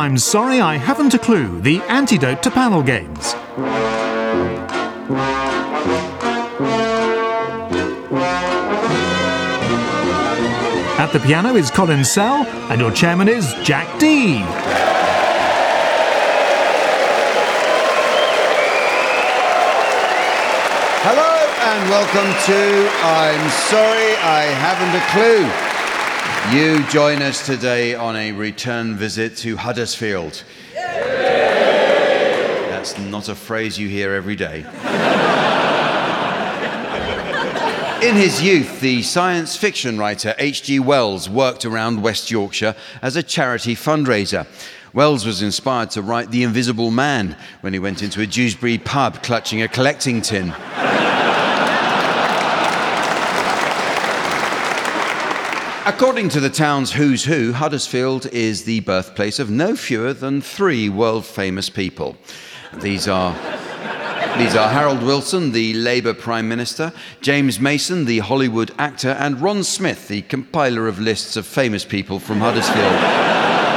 I'm sorry I haven't a clue, the antidote to panel games. At the piano is Colin Sell, and your chairman is Jack Dee. Hello and welcome to I'm Sorry I Haven't a Clue. You join us today on a return visit to Huddersfield. That's not a phrase you hear every day. In his youth, the science fiction writer H.G. Wells worked around West Yorkshire as a charity fundraiser. Wells was inspired to write The Invisible Man when he went into a Dewsbury pub clutching a collecting tin. According to the town's Who's Who, Huddersfield is the birthplace of no fewer than 3 world-famous people. These are Harold Wilson, the Labour Prime Minister, James Mason, the Hollywood actor, and Ron Smith, the compiler of lists of famous people from Huddersfield.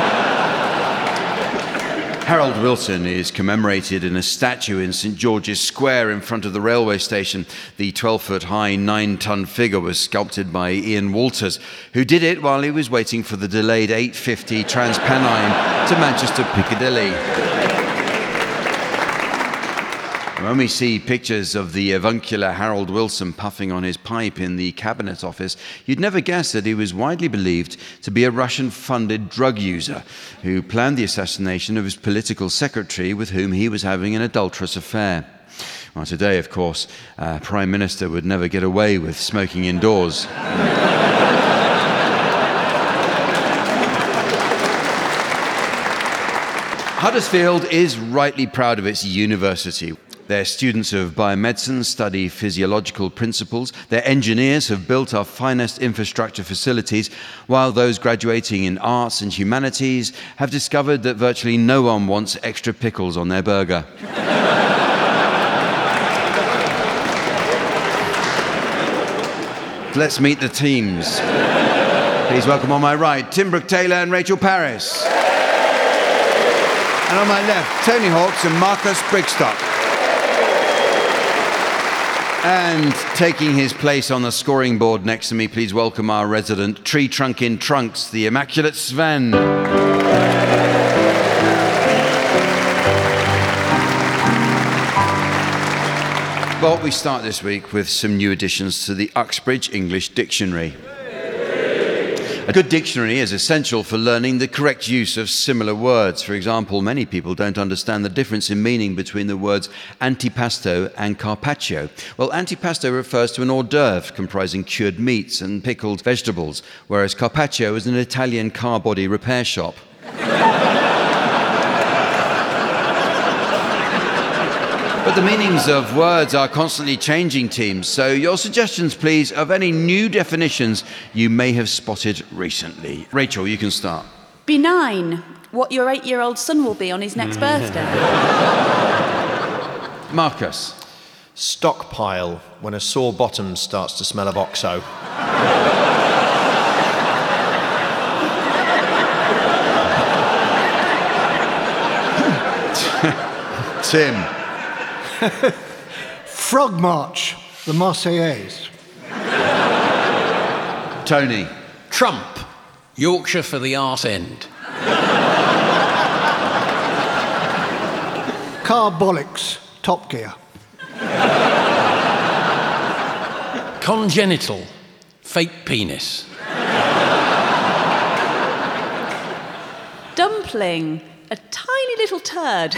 Harold Wilson is commemorated in a statue in St George's Square in front of the railway station. The 12-foot-high, 9-ton figure was sculpted by Ian Walters, who did it while he was waiting for the delayed 8:50 Transpennine to Manchester Piccadilly. When we see pictures of the avuncular Harold Wilson puffing on his pipe in the Cabinet Office, you'd never guess that he was widely believed to be a Russian-funded drug user who planned the assassination of his political secretary with whom he was having an adulterous affair. Well, today, of course, Prime Minister would never get away with smoking indoors. Huddersfield is rightly proud of its university. Their students of biomedicine study physiological principles. Their engineers have built our finest infrastructure facilities, while those graduating in arts and humanities have discovered that virtually no one wants extra pickles on their burger. Let's meet the teams. Please welcome on my right, Tim Brooke-Taylor and Rachel Parris. And on my left, Tony Hawks and Marcus Brigstock. And taking his place on the scoring board next to me, please welcome our resident tree trunk in trunks, the immaculate Sven. Well, we start this week with some new additions to the Uxbridge English Dictionary. A good dictionary is essential for learning the correct use of similar words. For example, many people don't understand the difference in meaning between the words antipasto and carpaccio. Well, antipasto refers to an hors d'oeuvre comprising cured meats and pickled vegetables, whereas carpaccio is an Italian car body repair shop. But the meanings of words are constantly changing, teams, so your suggestions, please, of any new definitions you may have spotted recently. Rachel, you can start. Benign, what your 8-year-old son will be on his next birthday. Marcus. Stockpile, when a sore bottom starts to smell of OXO. Tim. Frog March, the Marseillaise. Tony. Trump, Yorkshire for the arse end. Carbolics, Top Gear. Congenital, fake penis. Dumpling, a tiny little turd.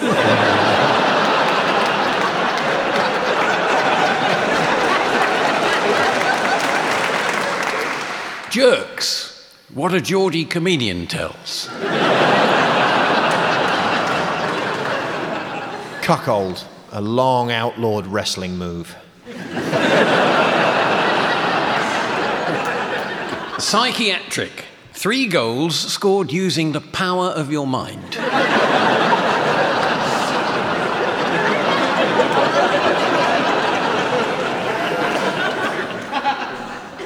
Jerks, what a Geordie comedian tells. Cuckold, a long outlawed wrestling move. Psychiatric, 3 goals scored using the power of your mind.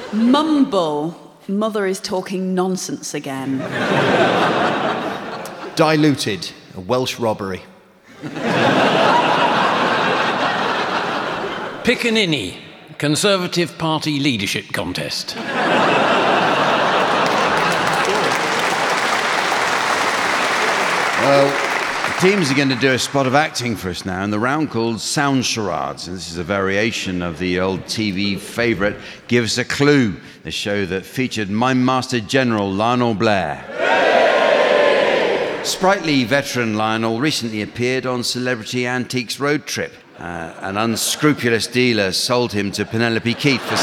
Mumble, mother is talking nonsense again. Diluted, a Welsh robbery. Piccaninny, Conservative Party leadership contest. Well, the teams are going to do a spot of acting for us now in the round called Sound Charades. And this is a variation of the old TV favourite, Give Us a Clue, the show that featured Mime Master General Lionel Blair. Sprightly veteran Lionel recently appeared on Celebrity Antiques Road Trip. An unscrupulous dealer sold him to Penelope Keith for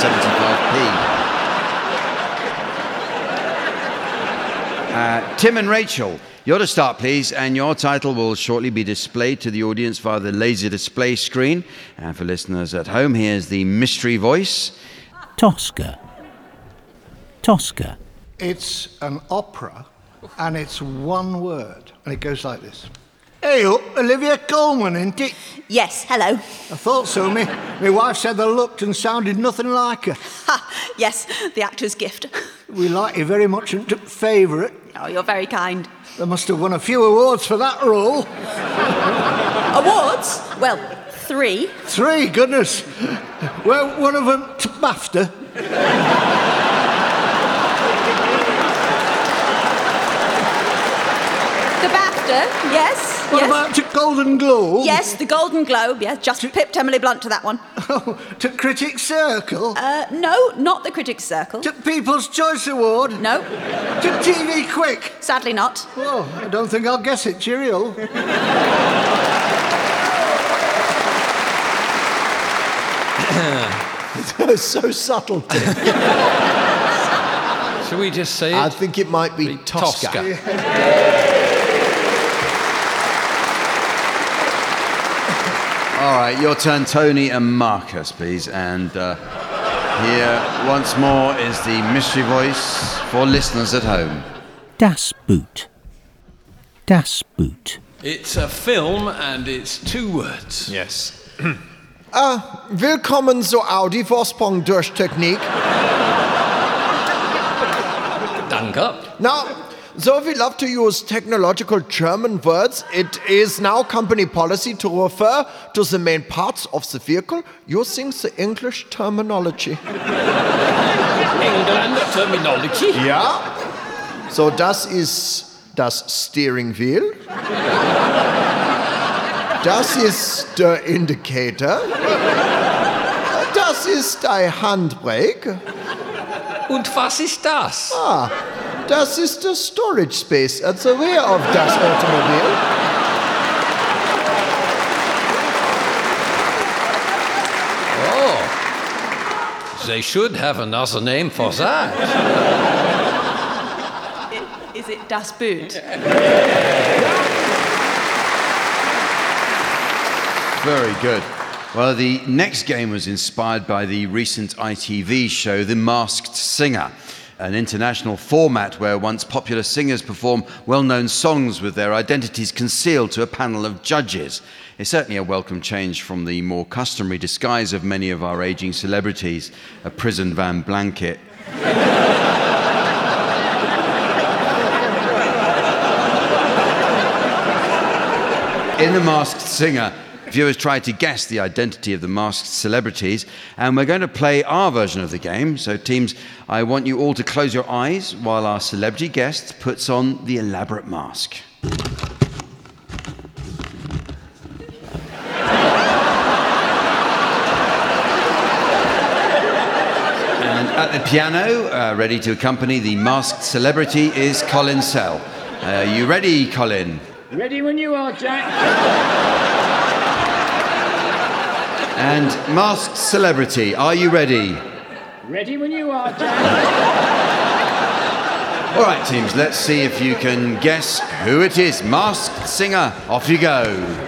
75p. Tim and Rachel, you're to start, please, and your title will shortly be displayed to the audience via the laser display screen. And for listeners at home, here's the mystery voice. Tosca. Tosca. It's an opera, and it's one word, and it goes like this. Hey up, Olivia Colman, ain't it? Yes, hello. I thought so. My wife said they looked and sounded nothing like her. Ha, yes, the actor's gift. We like you very much and took favourite. Oh, you're very kind. They must have won a few awards for that role. Awards? Well, 3. 3, goodness. Well, one of them to BAFTA. The BAFTA, yes. What yes. about to Golden Globe? Yes, the Golden Globe, yes. Just pipped Emily Blunt to that one. Oh, to Critics' Circle? No, not the Critics' Circle. To People's Choice Award? No, To TV Quick? sadly not. Oh, I don't think I'll guess it. Cheerio. So subtle. Shall we just say it? I think it might be Tosca. All right, your turn, Tony and Marcus, please. And here, once more, is the mystery voice for listeners at home. Das Boot. Das Boot. It's a film and it's 2 words. Yes. Willkommen zur Audi Vorsprung durch Technik. Danke. Now, though we love to use technological German words, it is now company policy to refer to the main parts of the vehicle using the English terminology. England terminology. Ja. So das ist das Steering Wheel. Das ist der Indicator. Das ist ein Handbrake. Und was ist das? Das ist der Storage Space at the rear of das Automobile. Oh, they should have another name for that. Is it Das Boot? Very good. Well, the next game was inspired by the recent ITV show, The Masked Singer, an international format where once popular singers perform well-known songs with their identities concealed to a panel of judges. It's certainly a welcome change from the more customary disguise of many of our aging celebrities, a prison van blanket. In The Masked Singer, viewers tried to guess the identity of the masked celebrities, and we're going to play our version of the game. So teams, I want you all to close your eyes while our celebrity guest puts on the elaborate mask. And at the piano, ready to accompany the masked celebrity, is Colin Sell. Are you ready, Colin? Ready when you are, Jack. And masked celebrity, are you ready? Ready when you are, Jack. All right, teams, let's see if you can guess who it is. Masked singer, off you go.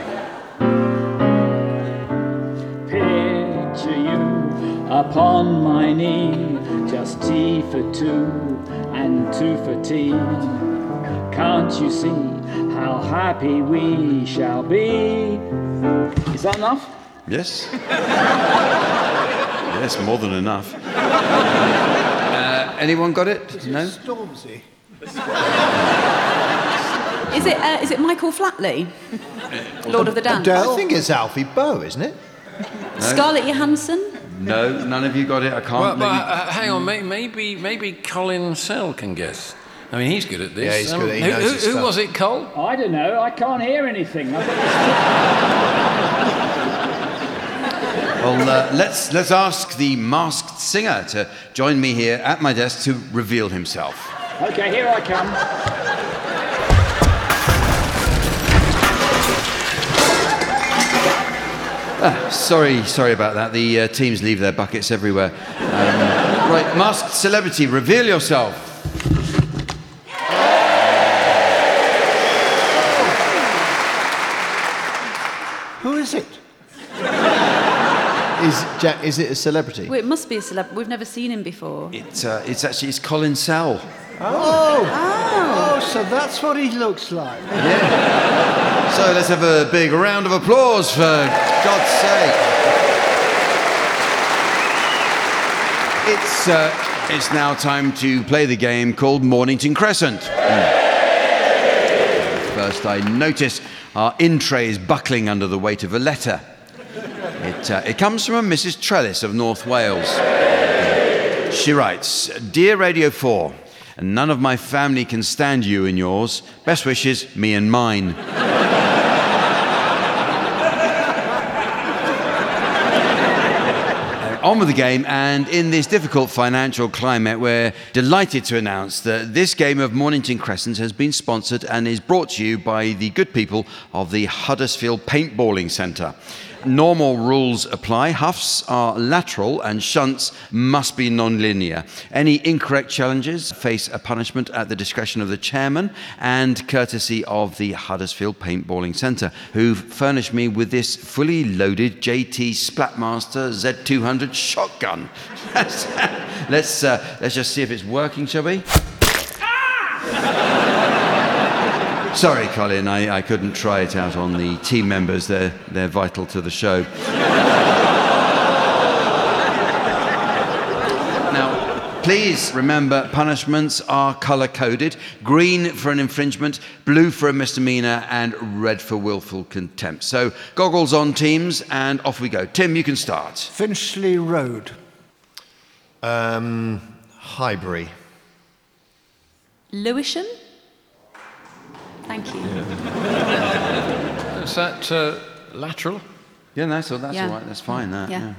Picture you upon my knee, just tea for 2 and 2 for tea. Can't you see how happy we shall be? Is that enough? Yes. Yes, more than enough. Anyone got it? No? Stormzy. Is it Michael Flatley? Lord of the Dance? I think it's Alfie Boe, isn't it? Scarlett Johansson? No, none of you got it. I can't. Hang on, maybe Colin Sell can guess. I mean, he's good at this. Yeah, he's good. He knows his who stuff. was it, Cole? I don't know. I can't hear anything. I think Well, let's ask the masked singer to join me here at my desk to reveal himself. Okay, here I come. Sorry about that. The teams leave their buckets everywhere. Right, masked celebrity, reveal yourself. Who is it? Is it a celebrity? Well, it must be a celeb. We've never seen him before. It's Colin Sell. Oh, so that's what he looks like. So let's have a big round of applause for God's sake. It's now time to play the game called Mornington Crescent. First, I notice our in trays buckling under the weight of a letter. It comes from a Mrs. Trellis of North Wales. She writes, "Dear Radio 4, none of my family can stand you and yours. Best wishes, me and mine." On with the game, and in this difficult financial climate, we're delighted to announce that this game of Mornington Crescent has been sponsored and is brought to you by the good people of the Huddersfield Paintballing Centre. Normal rules apply. Huffs are lateral and shunts must be non-linear. Any incorrect challenges face a punishment at the discretion of the chairman and courtesy of the Huddersfield Paintballing Centre, who've furnished me with this fully loaded JT Splatmaster Z200 shotgun. Let's just see if it's working, shall we? Sorry, Colin, I couldn't try it out on the team members. They're vital to the show. Now, please remember, punishments are colour-coded. Green for an infringement, blue for a misdemeanour, and red for willful contempt. So, goggles on, teams, and off we go. Tim, you can start. Finchley Road. Highbury. Lewisham? Thank you. Is that lateral? Yeah, that's all Yeah. right. That's fine. That. Yeah.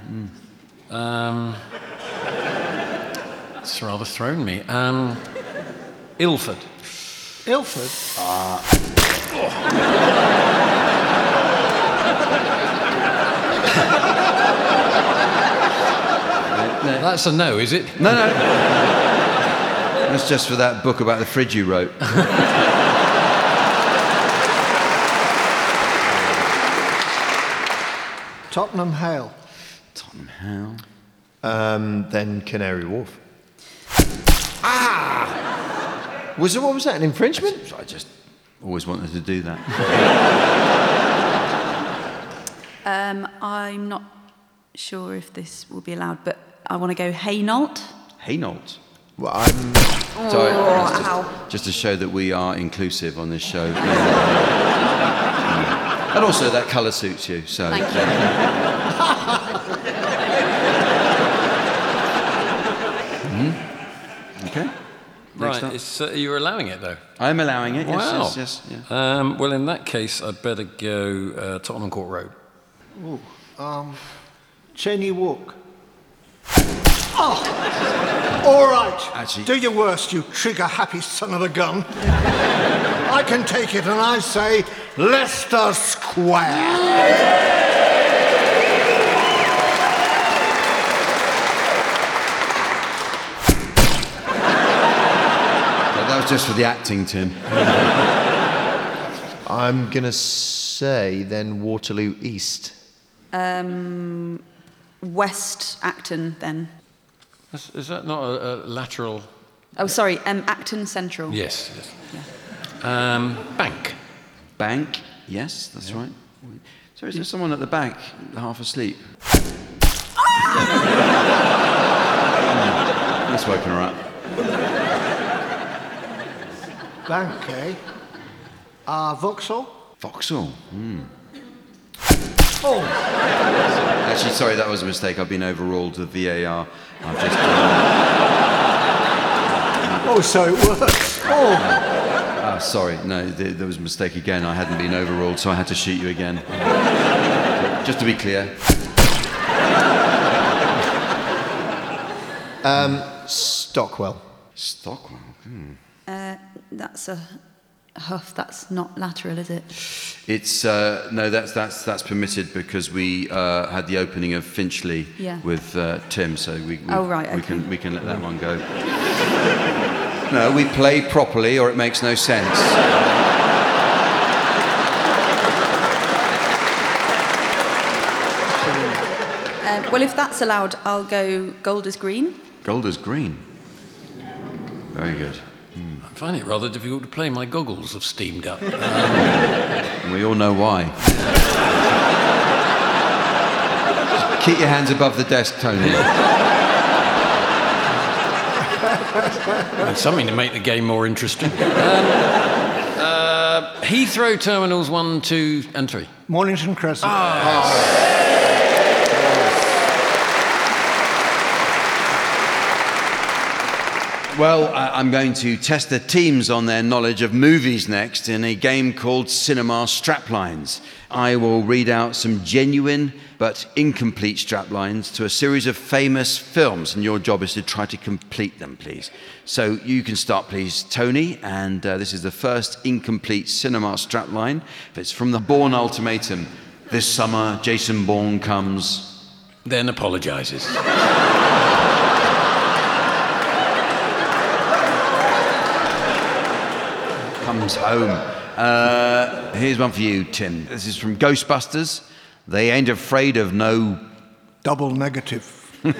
It's rather thrown me. Ilford. Ilford? That's a no, is it? No. That's just for that book about the fridge you wrote. Tottenham Hale. Tottenham Hale. Then Canary Wharf. What was that, an infringement? I just always wanted to do that. I'm not sure if this will be allowed, but I want to go Hainault. Hainault. Well, I'm... Sorry, wow. that's just to show that we are inclusive on this show. And also that colour suits you, so... Thank you. Okay. Next up. Right, you're allowing it, though? I'm allowing it, Wow. yes. Yeah. Well, in that case, I'd better go Tottenham Court Road. Cheney Walk. Oh! All right. Actually- Do your worst, you trigger-happy son of a gun. I can take it, and I say Leicester Square. That was just for the acting, Tim. I'm going to say then Waterloo East. West Acton, then. Is that not a lateral? Oh, sorry, Acton Central. Yes. Bank. Bank, yes, that's right. So is there someone at the back, half asleep? That's woken her up. Bank, eh? Vauxhall? Vauxhall. Oh, Actually, sorry, that was a mistake. I've been overruled with VAR. I've just... oh, so it works. Oh, sorry, no, there was a mistake again. I hadn't been overruled, so I had to shoot you again. Just to be clear. Stockwell. Stockwell. That's a huff. That's not lateral, is it? It's no, that's permitted because we had the opening of Finchley with Tim, so we can let that one go. No, we play properly, or it makes no sense. Well, if that's allowed, I'll go Golders Green. Golders Green. Very good. I find it rather difficult to play. My goggles have steamed up. We all know why. Keep your hands above the desk, Tony. And something to make the game more interesting. Heathrow Terminals 1, 2 and 3. Mornington Crescent. Well, I'm going to test the teams on their knowledge of movies next in a game called Cinema Straplines. I will read out some genuine but incomplete straplines to a series of famous films, and your job is to try to complete them, please. So you can start, please, Tony, and this is the first incomplete cinema strapline. It's from the Bourne Ultimatum. This summer, Jason Bourne comes... Then apologises. Comes home. Here's one for you, Tim. This is from Ghostbusters. They ain't afraid of no... Double negative. of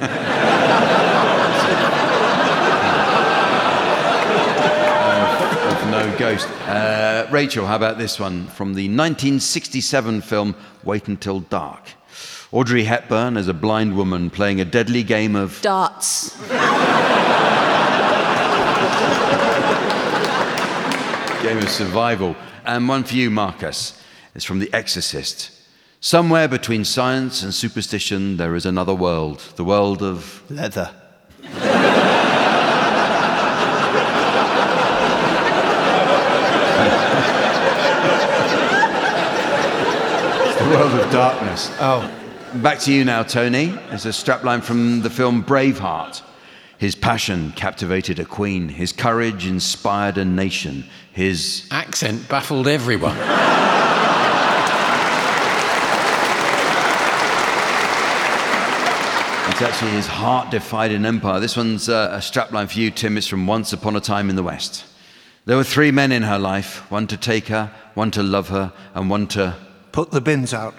no ghost. Rachel, how about this one? From the 1967 film Wait Until Dark. Audrey Hepburn as a blind woman playing a deadly game of... Darts. Game of survival. And one for you, Marcus. It's from The Exorcist. Somewhere between science and superstition, there is another world. The world of... Leather. It's the world of darkness. Oh. Back to you now, Tony. It's a strapline from the film Braveheart. His passion captivated a queen. His courage inspired a nation. His... accent baffled everyone. It's actually his heart defied an empire. This one's a strapline for you, Tim. It's from Once Upon a Time in the West. There were 3 men in her life, one to take her, one to love her, and one to... Put the bins out.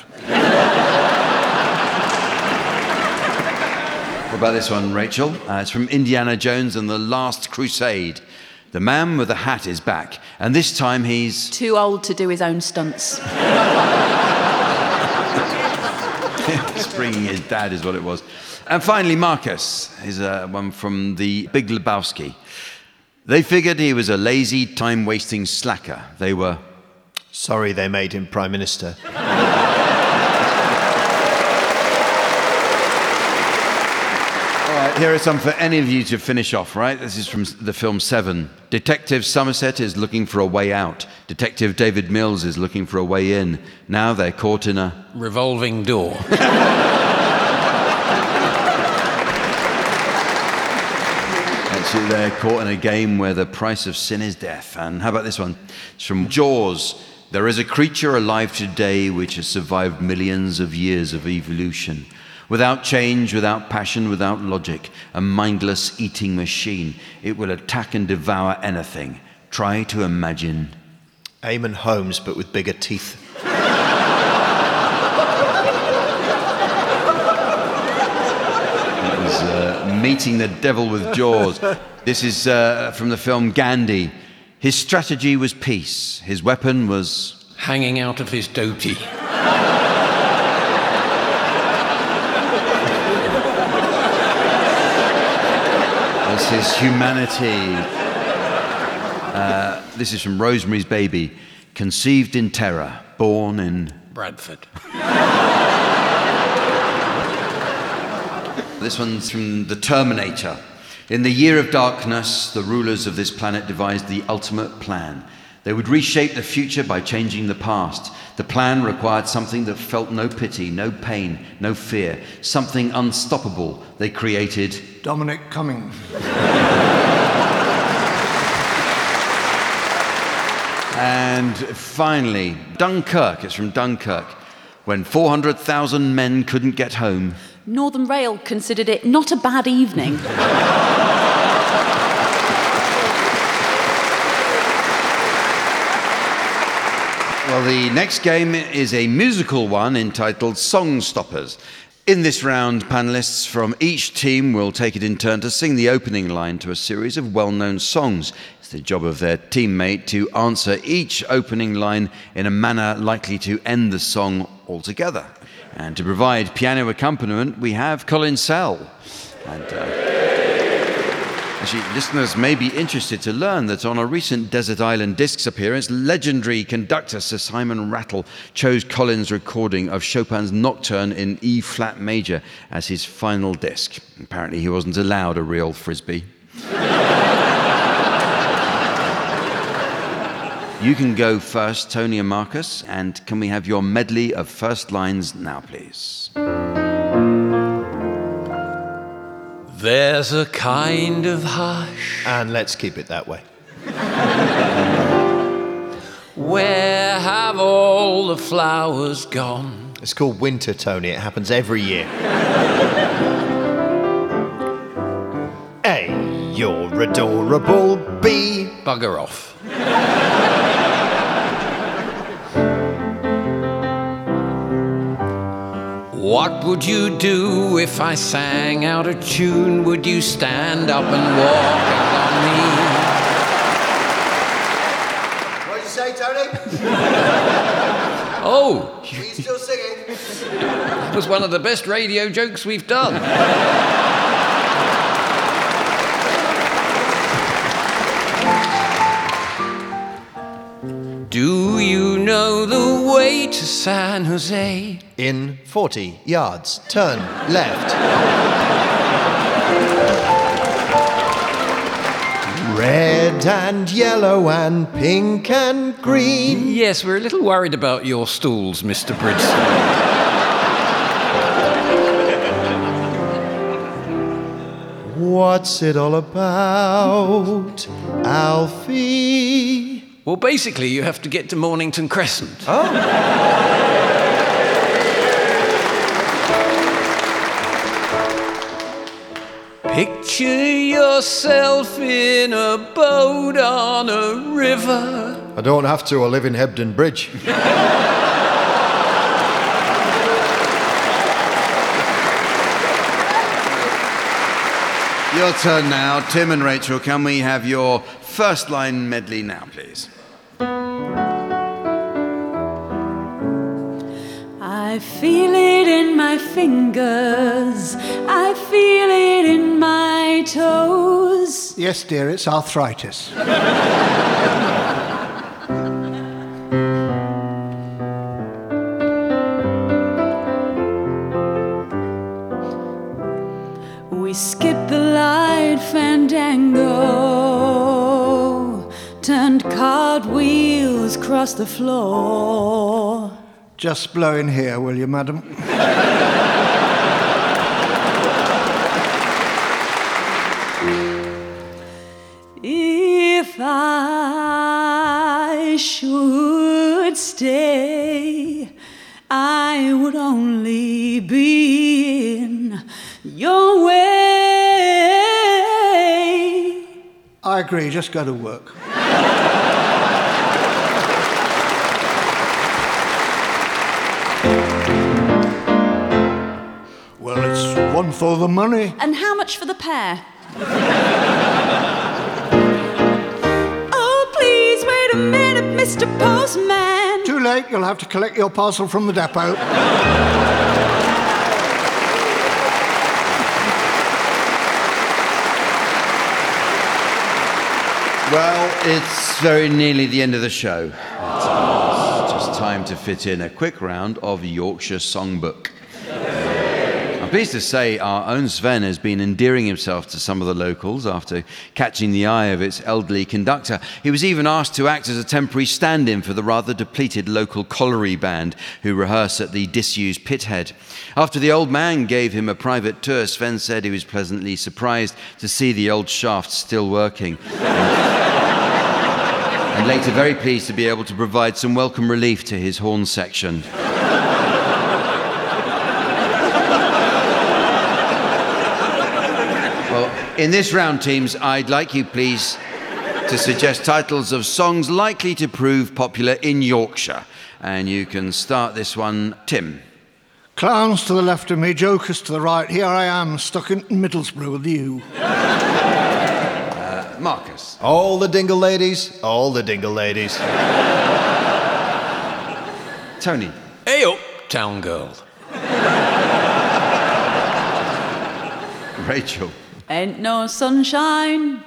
What about this one, Rachel? It's from Indiana Jones and the Last Crusade. The man with the hat is back, and this time he's... Too old to do his own stunts. Springing his dad is what it was. And finally, Marcus is one from the Big Lebowski. They figured he was a lazy, time-wasting slacker. They were... Sorry they made him Prime Minister. Here are some for any of you to finish off, right? This is from the film Seven. Detective Somerset is looking for a way out. Detective David Mills is looking for a way in. Now they're caught in a... revolving door. Actually, they're caught in a game where the price of sin is death. And how about this one? It's from Jaws. There is a creature alive today which has survived millions of years of evolution. Without change, without passion, without logic, a mindless eating machine. It will attack and devour anything. Try to imagine. Eamon Holmes, but with bigger teeth. It was meeting the devil with Jaws. This is from the film Gandhi. His strategy was peace. His weapon was... hanging out of his dhoti. This is humanity. This is from Rosemary's Baby. conceived in terror, born in Bradford. This one's from The Terminator. In the year of darkness, the rulers of this planet devised the ultimate plan. They would reshape the future by changing the past. The plan required something that felt no pity, no pain, no fear, something unstoppable. They created Dominic Cummings. And finally, Dunkirk. It's from Dunkirk. When 400,000 men couldn't get home. Northern Rail considered it not a bad evening. Well, the next game is a musical one entitled Song Stoppers. In this round, panellists from each team will take it in turn to sing the opening line to a series of well-known songs. It's the job of their teammate to answer each opening line in a manner likely to end the song altogether. And to provide piano accompaniment, we have Colin Sell. And actually, listeners may be interested to learn that on a recent Desert Island Discs appearance, legendary conductor Sir Simon Rattle chose Colin's recording of Chopin's Nocturne in E-flat major as his final disc. Apparently, he wasn't allowed a real Frisbee. You can go first, Tony and Marcus, and can we have your medley of first lines now, please? There's a kind of hush. And let's keep it that way. Where have all the flowers gone? It's called winter, Tony. It happens every year. A, you're adorable. B, Bugger off. What would you do if I sang out of tune? Would you stand up and walk out on me? what did you say, Tony? Oh, Are you still singing? that was one of the best radio jokes we've done. Do you know the way to San Jose? In 40 yards, turn left. Red and yellow and pink and green. Yes, we're a little worried about your stools, Mr. Bridson. What's it all about, Alfie? Well, basically, you have to get to Mornington Crescent. Picture yourself in a boat on a river. I don't have to, I live in Hebden Bridge. Your turn now. Tim and Rachel, can we have your first line medley now, please? I feel it in my fingers. I feel it in my toes. Yes, dear, it's arthritis. We skipped the light fandango, turned cartwheels across the floor. Just blow in here, will you, madam? If I should stay, I would only be in your way. I agree, just go to work. Well, it's one for the money. And how much for the pair? Oh, please wait a minute, Mr. Postman. Too late, you'll have to collect your parcel from the depot. Well, it's very nearly the end of the show. It's just time to fit in a quick round of Yorkshire Songbook. I'm pleased to say our own Sven has been endearing himself to some of the locals after catching the eye of its elderly conductor. He was even asked to act as a temporary stand-in for the rather depleted local colliery band who rehearse at the disused Pithead. After the old man gave him a private tour, Sven said he was pleasantly surprised to see the old shaft still working. And later very pleased to be able to provide some welcome relief to his horn section. In this round, teams, I'd like you, please, to suggest titles of songs likely to prove popular in Yorkshire. And you can start this one, Tim. Clowns to the left of me, jokers to the right. Here I am, stuck in Middlesbrough with you. Marcus. All the dingle ladies, all the dingle ladies. Tony. Hey up, town girl. Rachel. Ain't no sunshine.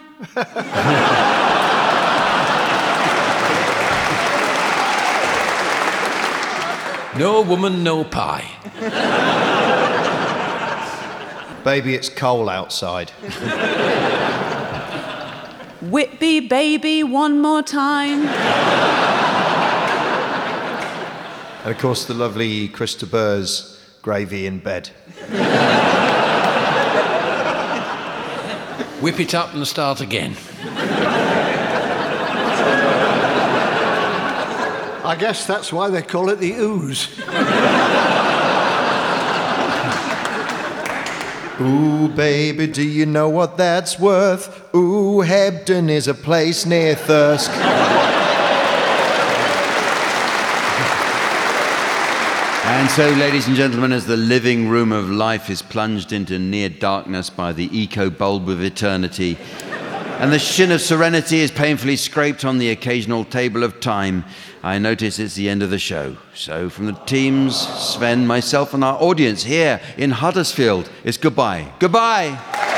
No woman, no pie. Baby, it's cold outside. Whitby baby one more time. And of course, the lovely Krista Burr's Gravy in Bed. Whip it up and start again. I guess that's why they call it the ooze. Ooh, baby, do you know what that's worth? Ooh, Hebden is a place near Thirsk. And so, ladies and gentlemen, as the living room of life is plunged into near darkness by the eco-bulb of eternity, and the shin of serenity is painfully scraped on the occasional table of time, I notice it's the end of the show. So from the teams, Sven, myself and our audience here in Huddersfield, it's goodbye. Goodbye!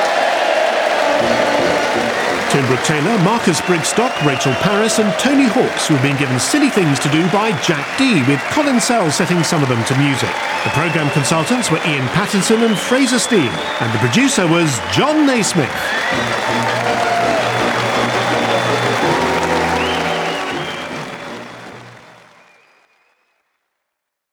Tim Brooke Taylor, Marcus Brigstock, Rachel Parris and Tony Hawks who have been given Silly Things to Do by Jack D, with Colin Sell setting some of them to music. The programme consultants were Ian Pattinson and Fraser Steele, and the producer was John Naismith.